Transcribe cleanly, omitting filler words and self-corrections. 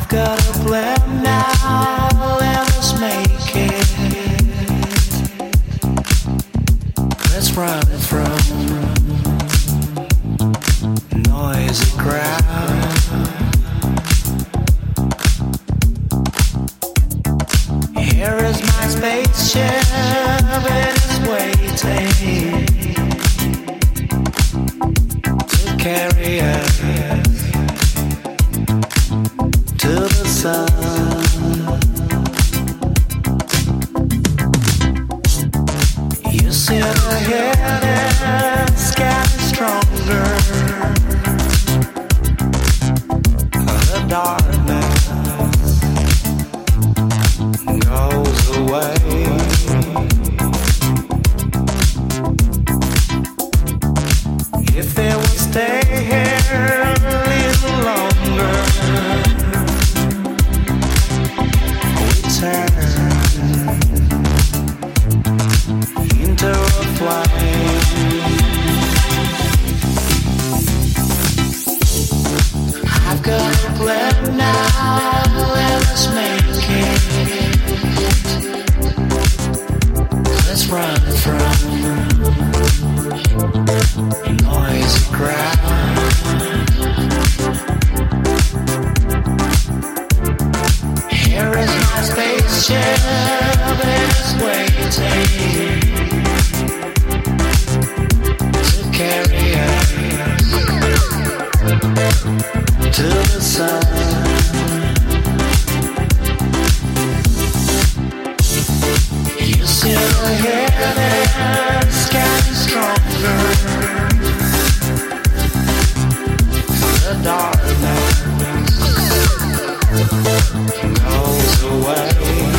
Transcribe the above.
got a plan now, let's make it. Let's run from noisy crowd. Here is my spaceship, it is waiting to carry us to the sun. You see the head is getting stronger. The darkness goes away. If they would stay here a little longer, turn into a flame. I've got a plan now, let's make it. Let's run from noisy crowd. Here is my spaceship, it's waiting to carry us to the sun. You see the head is getting stronger. The darkness goes away.